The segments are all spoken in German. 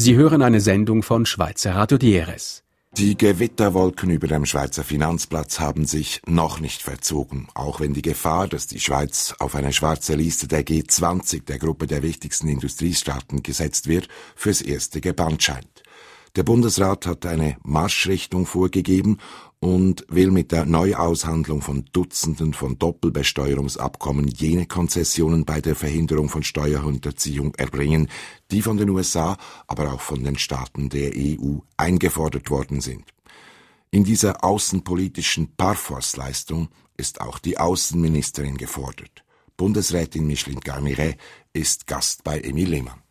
Sie hören eine Sendung von Schweizer Radio DRS. Die Gewitterwolken über dem Schweizer Finanzplatz haben sich noch nicht verzogen, auch wenn die Gefahr, dass die Schweiz auf eine schwarze Liste der G20, der Gruppe der wichtigsten Industriestaaten, gesetzt wird, fürs Erste gebannt scheint. Der Bundesrat hat eine Marschrichtung vorgegeben und will mit der Neuaushandlung von Dutzenden von Doppelbesteuerungsabkommen jene Konzessionen bei der Verhinderung von Steuerhinterziehung erbringen, die von den USA, aber auch von den Staaten der EU eingefordert worden sind. In dieser außenpolitischen Parforce-Leistung ist auch die Außenministerin gefordert. Bundesrätin Micheline Garniret ist Gast bei Emil Lehmann.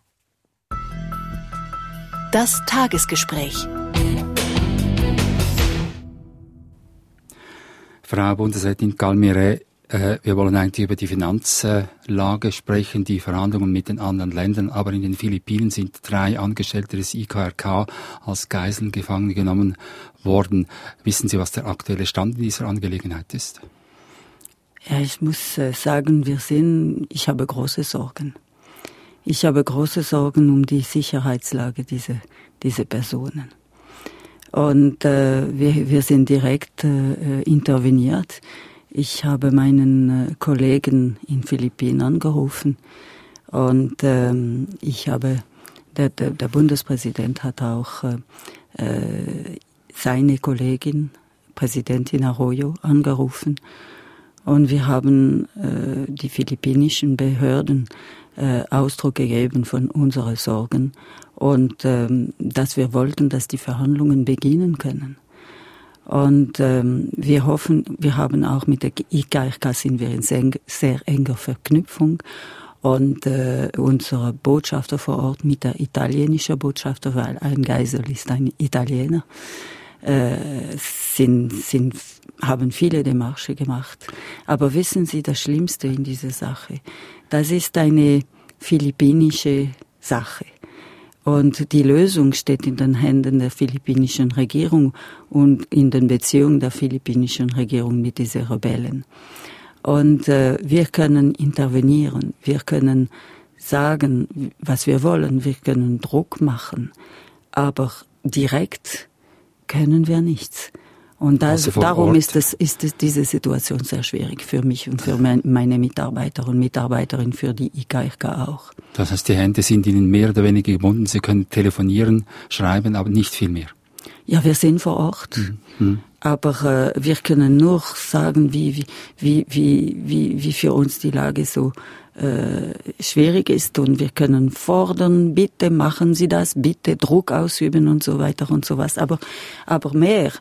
Das Tagesgespräch. Frau Bundesrätin Garniret, wir wollen eigentlich über die Finanzlage sprechen, die Verhandlungen mit den anderen Ländern, aber in den Philippinen sind 3 Angestellte des IKRK als Geiseln gefangen genommen worden. Wissen Sie, was der aktuelle Stand in dieser Angelegenheit ist? Ja, ich muss sagen, ich habe große Sorgen. Ich habe große Sorgen um die Sicherheitslage dieser Personen. Und wir sind direkt interveniert. Ich habe meinen Kollegen in Philippinen angerufen und der Bundespräsident hat auch seine Kollegin, Präsidentin Arroyo, angerufen. Und wir haben die philippinischen Behörden Ausdruck gegeben von unseren Sorgen und dass wir wollten, dass die Verhandlungen beginnen können. Und wir haben auch mit der IKRK sind wir in sehr enger Verknüpfung und unser Botschafter vor Ort mit der italienischen Botschafter, weil ein Geisel ist ein Italiener, haben viele Demarche gemacht. Aber wissen Sie, das Schlimmste in dieser Sache, das ist eine philippinische Sache. Und die Lösung steht in den Händen der philippinischen Regierung und in den Beziehungen der philippinischen Regierung mit diesen Rebellen. Und wir können intervenieren, wir können sagen, was wir wollen, wir können Druck machen, aber direkt können wir nichts. Und darum ist diese Situation sehr schwierig für mich und für meine Mitarbeiter und Mitarbeiterinnen, für die IKRK auch. Das heißt, die Hände sind Ihnen mehr oder weniger gebunden. Sie können telefonieren, schreiben, aber nicht viel mehr. Ja, wir sind vor Ort. Aber wir können nur sagen, wie für uns die Lage so schwierig ist, und wir können fordern, bitte machen Sie das, bitte Druck ausüben und so weiter und so was. Aber mehr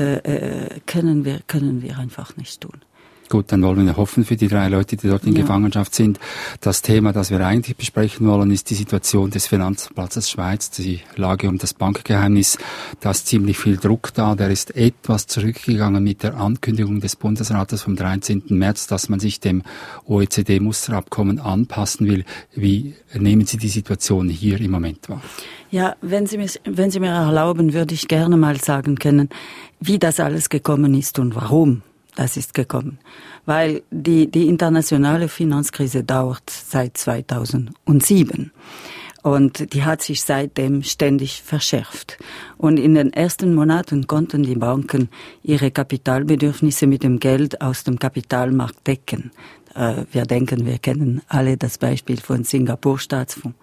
können wir einfach nicht tun. Gut, dann wollen wir hoffen für die 3 Leute, die dort in Gefangenschaft sind. Das Thema, das wir eigentlich besprechen wollen, ist die Situation des Finanzplatzes Schweiz, die Lage um das Bankgeheimnis. Da ist ziemlich viel Druck da. Der ist etwas zurückgegangen mit der Ankündigung des Bundesrates vom 13. März, dass man sich dem OECD-Musterabkommen anpassen will. Wie nehmen Sie die Situation hier im Moment wahr? Ja, wenn Sie mir erlauben, würde ich gerne mal sagen können, wie das alles gekommen ist und warum das ist gekommen. Weil die internationale Finanzkrise dauert seit 2007. Und die hat sich seitdem ständig verschärft. Und in den ersten Monaten konnten die Banken ihre Kapitalbedürfnisse mit dem Geld aus dem Kapitalmarkt decken. Wir kennen alle das Beispiel von Singapur Staatsfonds.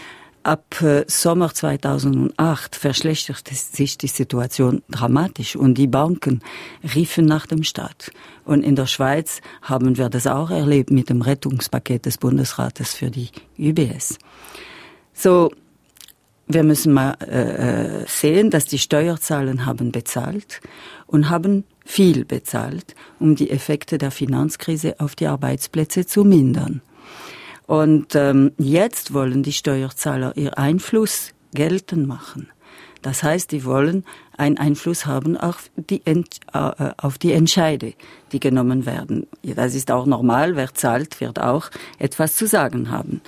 Ab Sommer 2008 verschlechterte sich die Situation dramatisch und die Banken riefen nach dem Staat. Und in der Schweiz haben wir das auch erlebt mit dem Rettungspaket des Bundesrates für die UBS. So, wir müssen mal sehen, dass die Steuerzahler haben bezahlt und haben viel bezahlt, um die Effekte der Finanzkrise auf die Arbeitsplätze zu mindern. Und jetzt wollen die Steuerzahler ihr Einfluss geltend machen. Das heißt, die wollen einen Einfluss haben auf die Entscheide, die genommen werden. Das ist auch normal, wer zahlt, wird auch etwas zu sagen haben.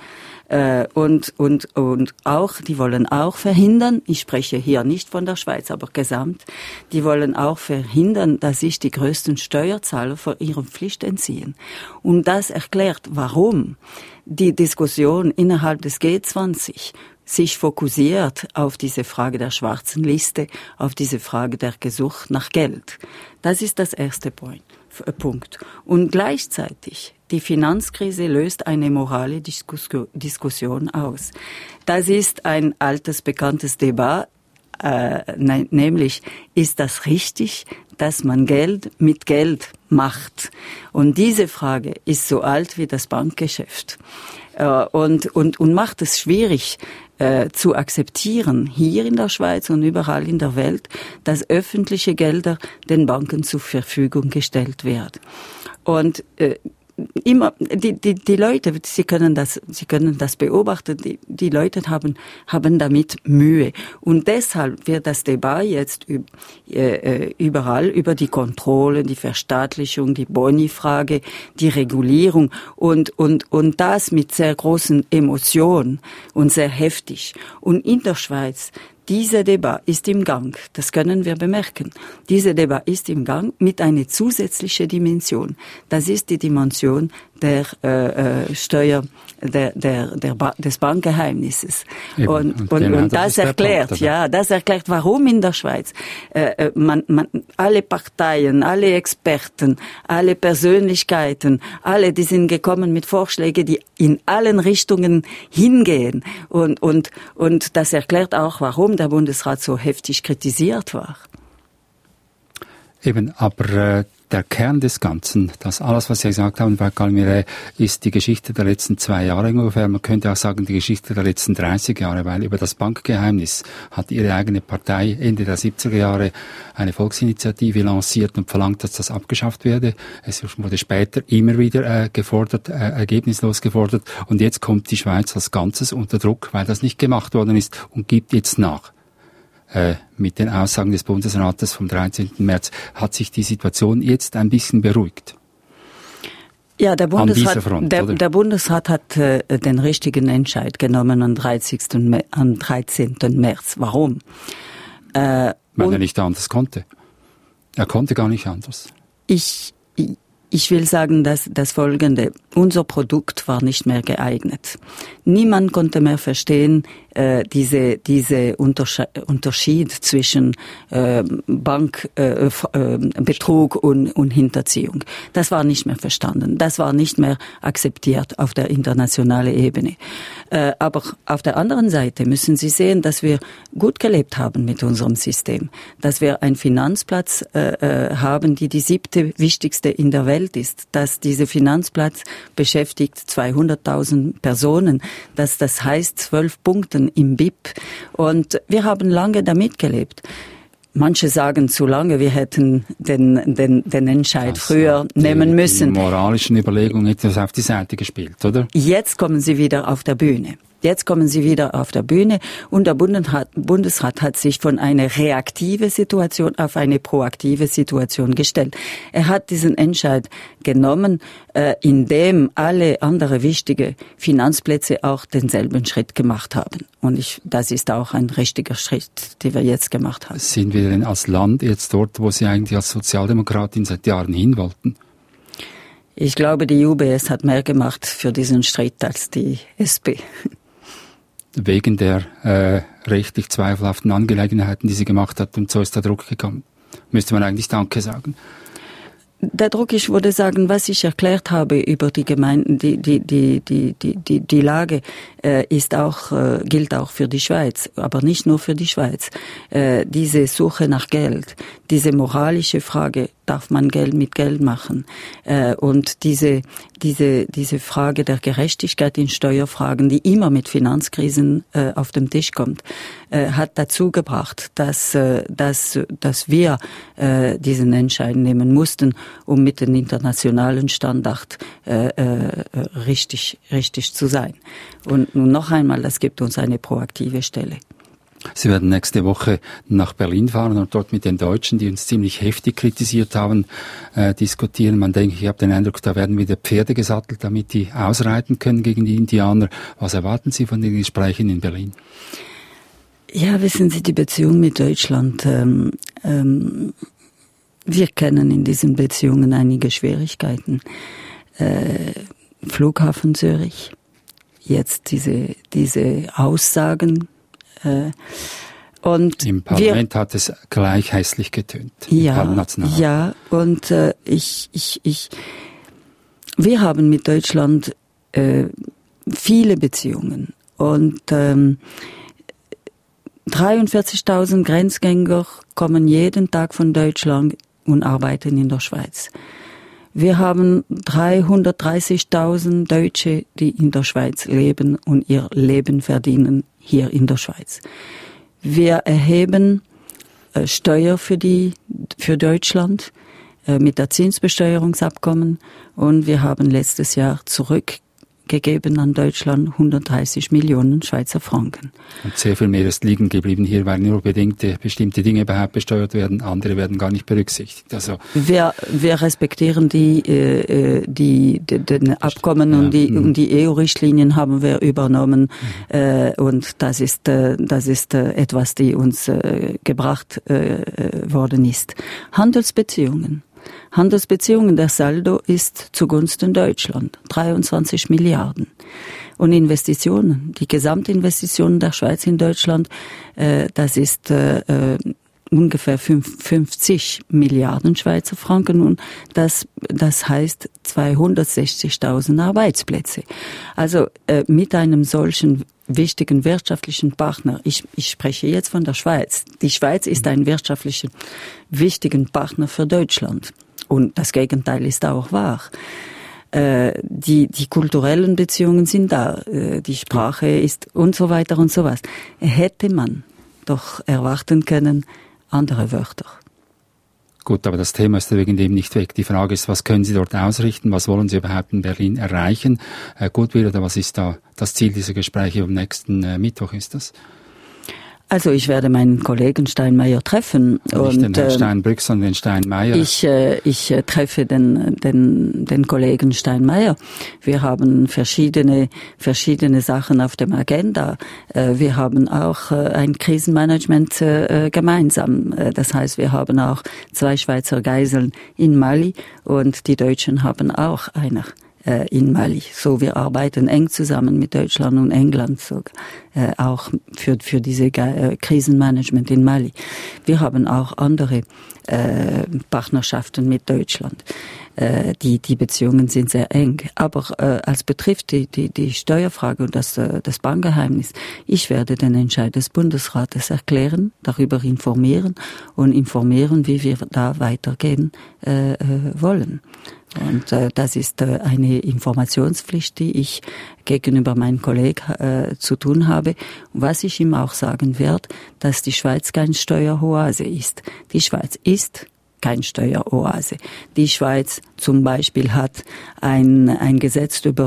Und auch, die wollen auch verhindern, ich spreche hier nicht von der Schweiz, aber gesamt, die wollen auch verhindern, dass sich die größten Steuerzahler von ihrer Pflicht entziehen. Und das erklärt, warum die Diskussion innerhalb des G20 sich fokussiert auf diese Frage der schwarzen Liste, auf diese Frage der Gesucht nach Geld. Das ist das erste Punkt. Und gleichzeitig, die Finanzkrise löst eine morale Diskussion aus. Das ist ein altes, bekanntes Debat, nämlich, ist das richtig, dass man Geld mit Geld macht? Und diese Frage ist so alt wie das Bankgeschäft. Und macht es schwierig zu akzeptieren, hier in der Schweiz und überall in der Welt, dass öffentliche Gelder den Banken zur Verfügung gestellt werden. Und immer die Leute, Sie können das beobachten, die Leute haben damit Mühe, und deshalb wird das Debat jetzt überall über die Kontrolle, die Verstaatlichung, die Boni-Frage, die Regulierung und das mit sehr großen Emotionen und sehr heftig. Und in der Schweiz, dieser Debat ist im Gang, das können wir bemerken. Dieser Debat ist im Gang mit einer zusätzlichen Dimension. Das ist die Dimension der des Bankgeheimnisses. Und das erklärt, das erklärt, warum in der Schweiz alle Parteien, alle Experten, alle Persönlichkeiten, die sind gekommen mit Vorschlägen, die in allen Richtungen hingehen. Und das erklärt auch, warum der Bundesrat so heftig kritisiert war. Eben, aber der Kern des Ganzen, das alles, was Sie gesagt haben, Frau Calmire, ist die Geschichte der letzten 2 Jahre ungefähr. Man könnte auch sagen, die Geschichte der letzten 30 Jahre, weil über das Bankgeheimnis hat Ihre eigene Partei Ende der 70er Jahre eine Volksinitiative lanciert und verlangt, dass das abgeschafft werde. Es wurde später immer wieder gefordert, ergebnislos gefordert. Und jetzt kommt die Schweiz als Ganzes unter Druck, weil das nicht gemacht worden ist, und gibt jetzt nach. Mit den Aussagen des Bundesrates vom 13. März hat sich die Situation jetzt ein bisschen beruhigt. Ja, der Bundesrat hat den richtigen Entscheid genommen am 13. März. Warum? Weil er nicht anders konnte. Er konnte gar nicht anders. Ich will sagen, dass das Folgende: Unser Produkt war nicht mehr geeignet. Niemand konnte mehr verstehen, diese Unterschied zwischen Bankbetrug und Hinterziehung. Das war nicht mehr verstanden. Das war nicht mehr akzeptiert auf der internationalen Ebene. Aber auf der anderen Seite müssen Sie sehen, dass wir gut gelebt haben mit unserem System. Dass wir einen Finanzplatz haben, die 7. wichtigste in der Welt ist. Dass dieser Finanzplatz beschäftigt 200.000 Personen. Dass das heißt 12 Punkten im BIP. Und wir haben lange damit gelebt. Manche sagen zu lange, wir hätten den Entscheid früher nehmen müssen. Die moralischen Überlegungen etwas auf die Seite gespielt, oder? Jetzt kommen sie wieder auf der Bühne. Und der Bundesrat hat sich von einer reaktiven Situation auf eine proaktive Situation gestellt. Er hat diesen Entscheid genommen, indem alle andere wichtige Finanzplätze auch denselben Schritt gemacht haben. Und das ist auch ein richtiger Schritt, den wir jetzt gemacht haben. Sind wir denn als Land jetzt dort, wo Sie eigentlich als Sozialdemokratin seit Jahren hin wollten? Ich glaube, die UBS hat mehr gemacht für diesen Schritt als die SP. Wegen der rechtlich zweifelhaften Angelegenheiten, die sie gemacht hat, und so ist der Druck gekommen. Müsste man eigentlich Danke sagen. Der Druck, ich würde sagen, was ich erklärt habe über die Gemeinden, die Lage gilt auch für die Schweiz, aber nicht nur für die Schweiz. Diese Suche nach Geld, diese moralische Frage, darf man Geld mit Geld machen? Und diese Frage der Gerechtigkeit in Steuerfragen, die immer mit Finanzkrisen auf den Tisch kommt, hat dazu gebracht, dass wir diesen Entscheid nehmen mussten, um mit dem internationalen Standard richtig zu sein. Und nun noch einmal, das gibt uns eine proaktive Stelle. Sie werden nächste Woche nach Berlin fahren und dort mit den Deutschen, die uns ziemlich heftig kritisiert haben, diskutieren. Ich habe den Eindruck, da werden wieder Pferde gesattelt, damit die ausreiten können gegen die Indianer. Was erwarten Sie von den Gesprächen in Berlin? Ja, wissen Sie, die Beziehung mit Deutschland, wir kennen in diesen Beziehungen einige Schwierigkeiten. Flughafen Zürich. jetzt diese Aussagen. Und im Parlament hat es gleich hässlich getönt. Ja, und wir haben mit Deutschland viele Beziehungen und 43.000 Grenzgänger kommen jeden Tag von Deutschland und arbeiten in der Schweiz. Wir haben 330.000 Deutsche, die in der Schweiz leben und ihr Leben verdienen hier in der Schweiz. Wir erheben Steuer für Deutschland mit der Zinsbesteuerungsabkommen und wir haben letztes Jahr zurückgegeben an Deutschland 130 Millionen Schweizer Franken. Und sehr viel mehr ist liegen geblieben hier, weil nur bestimmte Dinge überhaupt besteuert werden, andere werden gar nicht berücksichtigt. Also wir respektieren den Abkommen und die EU-Richtlinien haben wir übernommen und das ist etwas, die uns gebracht worden ist. Handelsbeziehungen, der Saldo ist zugunsten Deutschland, 23 Milliarden. Und Investitionen, die Gesamtinvestitionen der Schweiz in Deutschland, das ist ungefähr 50 Milliarden Schweizer Franken und das heißt 260.000 Arbeitsplätze. Also mit einem solchen wichtigen wirtschaftlichen Partner, ich spreche jetzt von der Schweiz. Die Schweiz ist ein wirtschaftlichen wichtigen Partner für Deutschland und das Gegenteil ist auch wahr. Die kulturellen Beziehungen sind da, die Sprache ist und so weiter und so was. Hätte man doch erwarten können, andere Wörter. Gut, aber das Thema ist wegen dem nicht weg. Die Frage ist, was können Sie dort ausrichten? Was wollen Sie überhaupt in Berlin erreichen? Gutwill, was ist da das Ziel dieser Gespräche am nächsten Mittwoch ist das? Also ich werde meinen Kollegen Steinmeier treffen. Nicht den Herrn Steinbrück, sondern den Steinmeier. Ich treffe den Kollegen Steinmeier. Wir haben verschiedene Sachen auf dem Agenda. Wir haben auch ein Krisenmanagement gemeinsam. Das heißt, wir haben auch 2 Schweizer Geiseln in Mali und die Deutschen haben auch einer in Mali. So, wir arbeiten eng zusammen mit Deutschland und England sogar, auch für diese Krisenmanagement in Mali. Wir haben auch andere Partnerschaften mit Deutschland. Die Beziehungen sind sehr eng. Aber als betrifft die Steuerfrage und das Bankgeheimnis, ich werde den Entscheid des Bundesrates erklären, darüber informieren, wie wir da weitergehen wollen. Und das ist eine Informationspflicht, die ich gegenüber meinem Kollegen zu tun habe. Und was ich ihm auch sagen werde, dass die Schweiz kein Steueroase ist. Die Schweiz ist kein Steueroase. Die Schweiz zum Beispiel hat ein Gesetz über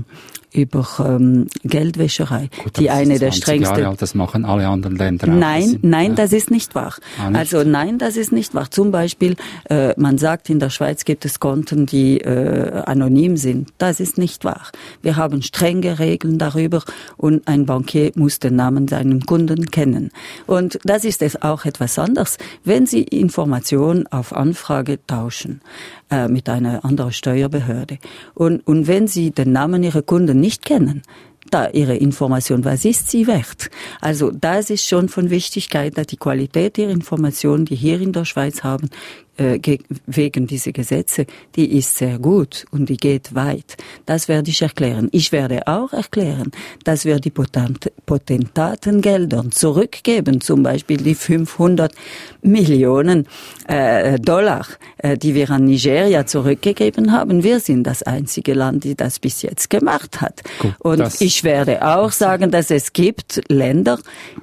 Geldwäscherei, gut, die eine der strengsten. Jahre alt, das machen alle anderen Länder. Nein, das ist nicht wahr. Also nein, das ist nicht wahr. Zum Beispiel, man sagt, in der Schweiz gibt es Konten, die anonym sind. Das ist nicht wahr. Wir haben strenge Regeln darüber und ein Bankier muss den Namen seinem Kunden kennen. Und das ist auch etwas anderes. Wenn Sie Informationen auf Anfrage tauschen mit einer anderen Steuerbehörde und wenn Sie den Namen Ihrer Kunden nicht kennen, da Ihre Information, was ist sie wert? Also das ist schon von Wichtigkeit, dass die Qualität Ihrer Informationen, die hier in der Schweiz haben, wegen dieser Gesetze, die ist sehr gut und die geht weit. Das werde ich erklären. Ich werde auch erklären, dass wir die Potentatengeldern zurückgeben, zum Beispiel die 500 Millionen Dollar, die wir an Nigeria zurückgegeben haben. Wir sind das einzige Land, die das bis jetzt gemacht hat. Gut, und ich werde auch sagen, dass es gibt Länder,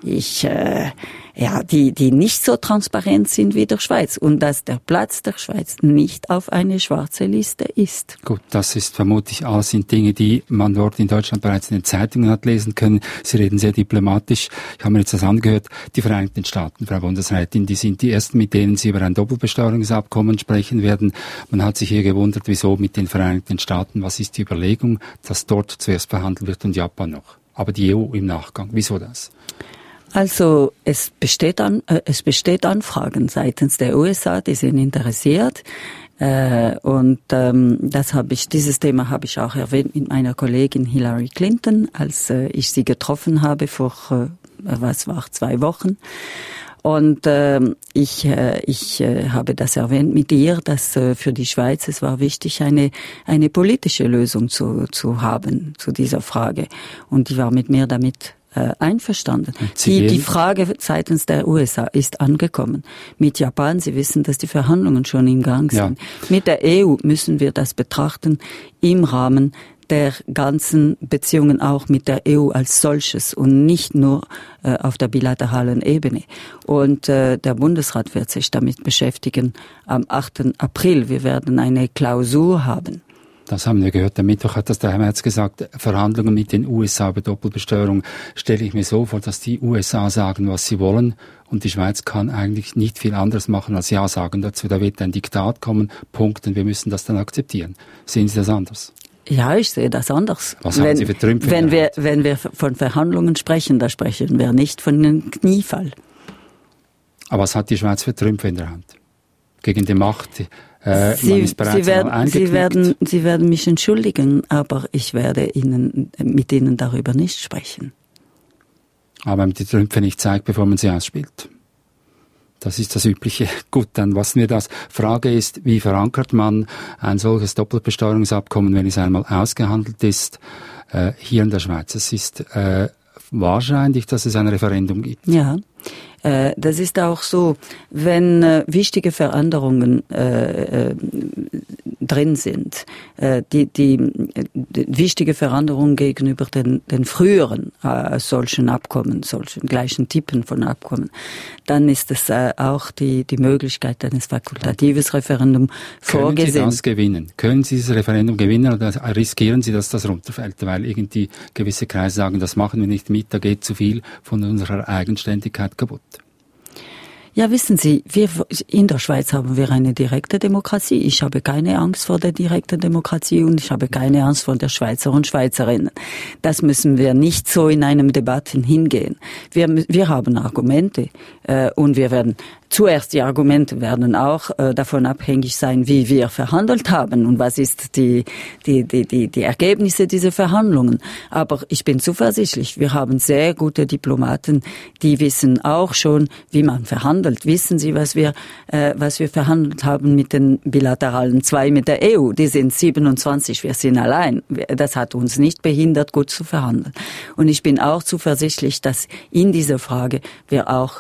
die nicht so transparent sind wie der Schweiz und dass der Platz der Schweiz nicht auf eine schwarze Liste ist. Gut, das ist vermutlich alles sind Dinge, die man dort in Deutschland bereits in den Zeitungen hat lesen können. Sie reden sehr diplomatisch. Ich habe mir jetzt das angehört. Die Vereinigten Staaten, Frau Bundesrätin, die sind die ersten, mit denen Sie über ein Doppelbesteuerungsabkommen sprechen werden. Man hat sich hier gewundert, wieso mit den Vereinigten Staaten. Was ist die Überlegung, dass dort zuerst verhandelt wird und Japan noch? Aber die EU im Nachgang. Wieso das? Also es besteht Anfragen seitens der USA, die sind interessiert. Dieses Thema habe ich auch erwähnt mit meiner Kollegin Hillary Clinton, als ich sie getroffen habe vor 2 Wochen. Und ich habe das erwähnt mit ihr, dass für die Schweiz es war wichtig, eine politische Lösung zu haben zu dieser Frage. Und die war mit mir damit einverstanden. Die Frage seitens der USA ist angekommen. Mit Japan, Sie wissen, dass die Verhandlungen schon im Gang sind. Ja. Mit der EU müssen wir das betrachten im Rahmen der ganzen Beziehungen auch mit der EU als solches und nicht nur auf der bilateralen Ebene. Und der Bundesrat wird sich damit beschäftigen am 8. April. Wir werden eine Klausur haben. Das haben wir gehört. Am Mittwoch hat das der Herr Merz gesagt, Verhandlungen mit den USA über Doppelbesteuerung stelle ich mir so vor, dass die USA sagen, was sie wollen und die Schweiz kann eigentlich nicht viel anderes machen als Ja sagen dazu. Da wird ein Diktat kommen, Punkt, und wir müssen das dann akzeptieren. Sehen Sie das anders? Ja, ich sehe das anders. Was haben Sie für Trümpfe? Wenn wir von Verhandlungen sprechen, da sprechen wir nicht von einem Kniefall. Aber was hat die Schweiz für Trümpfe in der Hand? Gegen die Macht? Man ist bereits Sie werden mich entschuldigen, aber ich werde mit Ihnen darüber nicht sprechen. Aber wenn man die Trümpfe nicht zeigt, bevor man sie ausspielt. Das ist das Übliche. Gut, dann lassen wir das. Frage ist, wie verankert man ein solches Doppelbesteuerungsabkommen, wenn es einmal ausgehandelt ist, hier in der Schweiz? Es ist wahrscheinlich, dass es ein Referendum gibt. Ja. Das ist auch so, wenn wichtige Veränderungen drin sind, die wichtige Veränderungen gegenüber den früheren solchen Abkommen, solchen gleichen Typen von Abkommen, dann ist es auch die Möglichkeit eines fakultatives Referendum vorgesehen. Können Sie das gewinnen? Können Sie dieses Referendum gewinnen oder riskieren Sie, dass das runterfällt? Weil irgendwie gewisse Kreise sagen, das machen wir nicht mit, da geht zu viel von unserer Eigenständigkeit kaputt. Ja, wissen Sie, in der Schweiz haben wir eine direkte Demokratie. Ich habe keine Angst vor der direkten Demokratie und ich habe keine Angst vor der Schweizer und Schweizerinnen. Das müssen wir nicht so in einem Debatten hingehen. Wir haben Argumente und wir werden zuerst die Argumente werden auch davon abhängig sein, wie wir verhandelt haben und was ist die Ergebnisse dieser Verhandlungen. Aber ich bin zuversichtlich. Wir haben sehr gute Diplomaten, die wissen auch schon, wie man verhandelt. Wissen Sie, was wir verhandelt haben mit den bilateralen 2 mit der EU? Die sind 27, wir sind allein. Das hat uns nicht behindert, gut zu verhandeln. Und ich bin auch zuversichtlich, dass in dieser Frage wir auch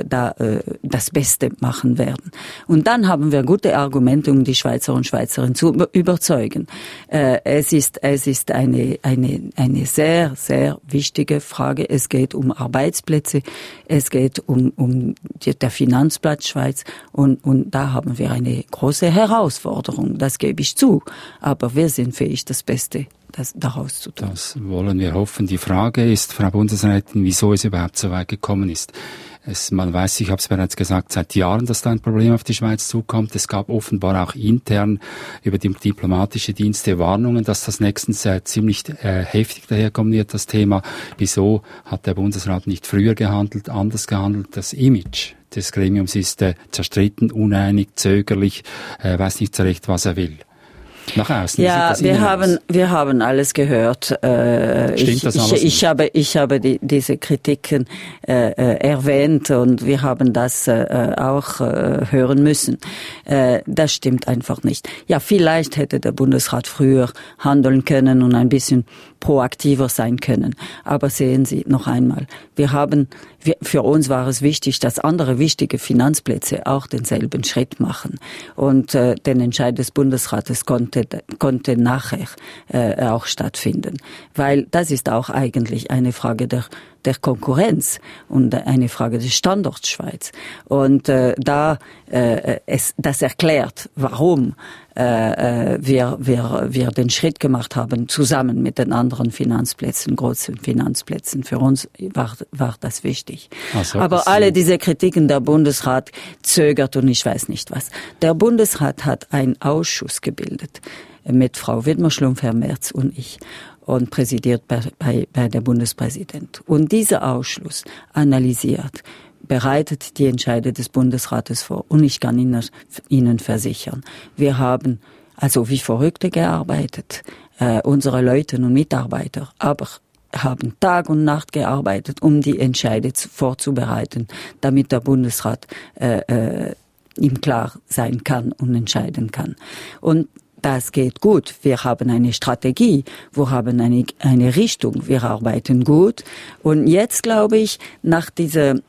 das Beste machen werden. Und dann haben wir gute Argumente, um die Schweizer und Schweizerinnen zu überzeugen. Es ist eine sehr, sehr wichtige Frage. Es geht um Arbeitsplätze, es geht um der Finanzplatz Schweiz und da haben wir eine große Herausforderung, das gebe ich zu. Aber wir sind fähig, das Beste daraus zu tun. Das wollen wir hoffen. Die Frage ist, Frau Bundesrätin, wieso es überhaupt so weit gekommen ist. Man weiß, ich habe es bereits gesagt, seit Jahren, dass da ein Problem auf die Schweiz zukommt. Es gab offenbar auch intern über die diplomatische Dienste Warnungen, dass das nächstens ziemlich heftig daherkommen wird, das Thema. Wieso hat der Bundesrat nicht früher gehandelt, anders gehandelt? Das Image des Gremiums ist zerstritten, uneinig, zögerlich, weiß nicht so recht, was er will. Nach außen. Ja, wir haben alles gehört. Stimmt das alles? Ich habe diese Kritiken erwähnt und wir haben das auch hören müssen. Das stimmt einfach nicht. Ja, vielleicht hätte der Bundesrat früher handeln können und ein bisschen proaktiver sein können. Aber sehen Sie noch einmal, für uns war es wichtig, dass andere wichtige Finanzplätze auch denselben Schritt machen. Und den Entscheid des Bundesrates konnte nachher auch stattfinden. Weil das ist auch eigentlich eine Frage der Konkurrenz und eine Frage des Standorts Schweiz. Und das erklärt, warum wir den Schritt gemacht haben, zusammen mit den anderen Finanzplätzen, großen Finanzplätzen. Für uns war das wichtig. Aber alle diese Kritiken, der Bundesrat zögert und ich weiß nicht was. Der Bundesrat hat einen Ausschuss gebildet mit Frau Widmer-Schlumpf, Herr Merz und ich und präsidiert bei der Bundespräsident. Und dieser Ausschuss analysiert bereitet die Entscheide des Bundesrates vor. Und ich kann Ihnen versichern, wir haben also wie Verrückte gearbeitet, unsere Leute und Mitarbeiter, aber haben Tag und Nacht gearbeitet, um die Entscheide vorzubereiten, damit der Bundesrat ihm klar sein kann und entscheiden kann. Und das geht gut. Wir haben eine Strategie, wir haben eine Richtung, wir arbeiten gut. Und jetzt glaube ich, nach diese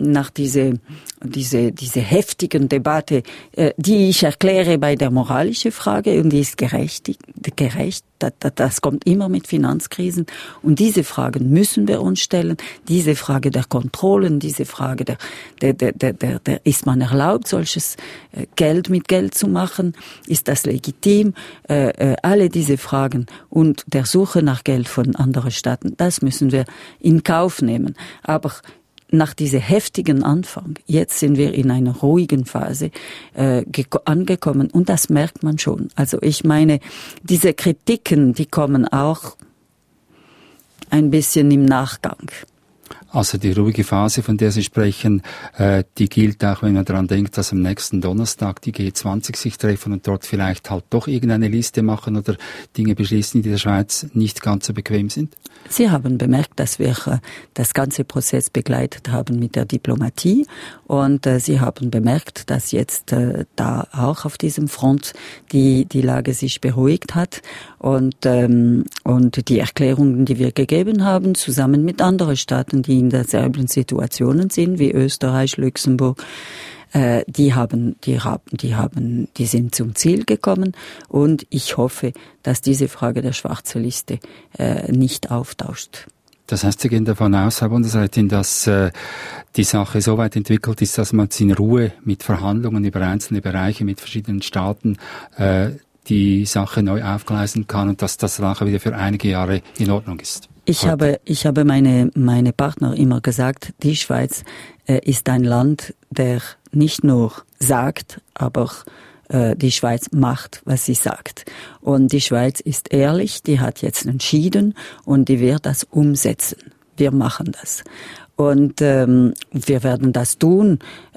heftigen Debatte, die ich erkläre bei der moralischen Frage, und die ist gerecht, das kommt immer mit Finanzkrisen. Und diese Fragen müssen wir uns stellen. Diese Frage der Kontrollen, diese Frage der ist man erlaubt, solches Geld mit Geld zu machen? Ist das legitim? Alle diese Fragen und der Suche nach Geld von anderen Staaten, das müssen wir in Kauf nehmen. Aber nach diesem heftigen Anfang, jetzt sind wir in einer ruhigen Phase angekommen und das merkt man schon. Also ich meine, diese Kritiken, die kommen auch ein bisschen im Nachgang. Also die ruhige Phase, von der Sie sprechen, die gilt auch, wenn man daran denkt, dass am nächsten Donnerstag die G20 sich treffen und dort vielleicht halt doch irgendeine Liste machen oder Dinge beschließen, die der Schweiz nicht ganz so bequem sind? Sie haben bemerkt, dass wir das ganze Prozess begleitet haben mit der Diplomatie und Sie haben bemerkt, dass jetzt da auch auf diesem Front die Lage sich beruhigt hat und die Erklärungen, die wir gegeben haben, zusammen mit anderen Staaten, die in derselben Situationen sind, wie Österreich, Luxemburg, die sind zum Ziel gekommen und ich hoffe, dass diese Frage der schwarzen Liste nicht auftaucht. Das heißt, Sie gehen davon aus, Herr Bundesrätin, dass die Sache so weit entwickelt ist, dass man es in Ruhe mit Verhandlungen über einzelne Bereiche mit verschiedenen Staaten die Sache neu aufgleisen kann und dass das nachher wieder für einige Jahre in Ordnung ist? Ich habe meine Partner immer gesagt, die Schweiz ist ein Land, der nicht nur sagt, aber die Schweiz macht, was sie sagt. Und die Schweiz ist ehrlich, die hat jetzt entschieden und die wird das umsetzen. Wir machen das. Und wir werden das tun,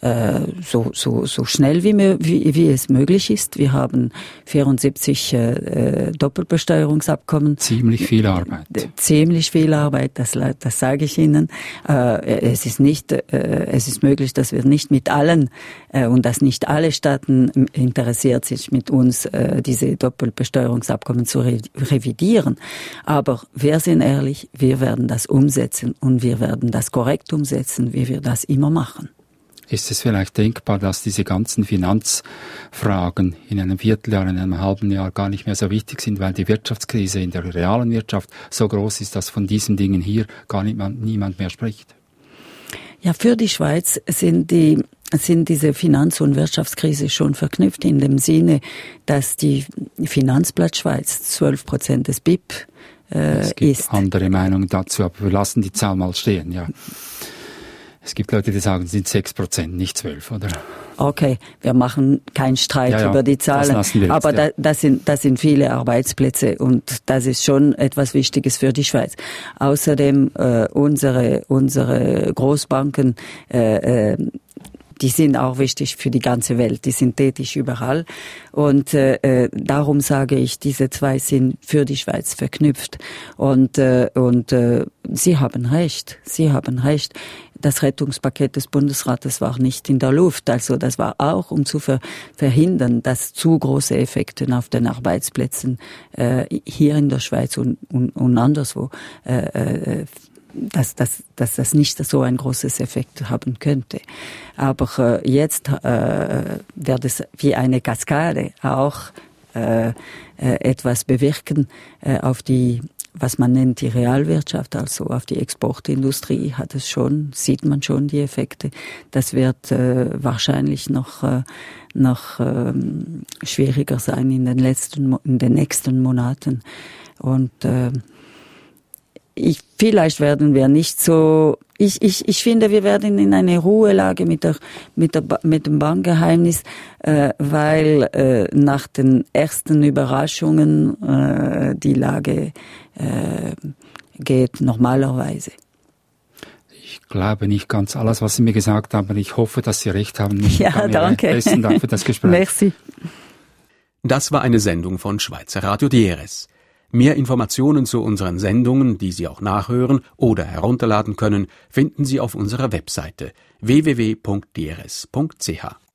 so schnell wie es möglich ist. Wir haben 74 Doppelbesteuerungsabkommen. Ziemlich viel Arbeit. Ziemlich viel Arbeit, das sage ich Ihnen. Es ist möglich, dass wir nicht mit allen und dass nicht alle Staaten interessiert sind, mit uns diese Doppelbesteuerungsabkommen zu revidieren. Aber wir sind ehrlich, wir werden das umsetzen und wir werden das korrekt umsetzen, wie wir das immer machen. Ist es vielleicht denkbar, dass diese ganzen Finanzfragen in einem Vierteljahr, in einem halben Jahr gar nicht mehr so wichtig sind, weil die Wirtschaftskrise in der realen Wirtschaft so groß ist, dass von diesen Dingen hier gar niemand mehr spricht? Ja, für die Schweiz sind diese Finanz- und Wirtschaftskrise schon verknüpft in dem Sinne, dass die Finanzblatt Schweiz 12% des BIP es gibt ist. Andere Meinungen dazu, aber wir lassen die Zahl mal stehen, ja. Es gibt Leute, die sagen, es sind 6%, nicht 12, oder? Okay, wir machen keinen Streit über die Zahlen, aber das sind viele Arbeitsplätze und das ist schon etwas Wichtiges für die Schweiz. Außerdem unsere Großbanken, die sind auch wichtig für die ganze Welt, die sind tätig überall und darum sage ich, diese zwei sind für die Schweiz verknüpft und Sie haben recht. Das Rettungspaket des Bundesrates war nicht in der Luft. Also das war auch, um zu verhindern, dass zu große Effekte auf den Arbeitsplätzen hier in der Schweiz und anderswo, dass das nicht so ein großes Effekt haben könnte. Aber jetzt wird es wie eine Kaskade auch etwas bewirken auf die, was man nennt, die Realwirtschaft, also auf die Exportindustrie sieht man schon die Effekte. Das wird wahrscheinlich noch schwieriger sein in den nächsten Monaten. Und vielleicht werden wir nicht so, ich finde, wir werden in eine Ruhelage mit dem Bankgeheimnis, weil nach den ersten Überraschungen die Lage geht normalerweise. Ich glaube nicht ganz alles, was Sie mir gesagt haben, aber ich hoffe, dass Sie recht haben. Ja, danke. Besten Dank für das Gespräch. Merci. Das war eine Sendung von Schweizer Radio DRS. Mehr Informationen zu unseren Sendungen, die Sie auch nachhören oder herunterladen können, finden Sie auf unserer Webseite www.drs.ch.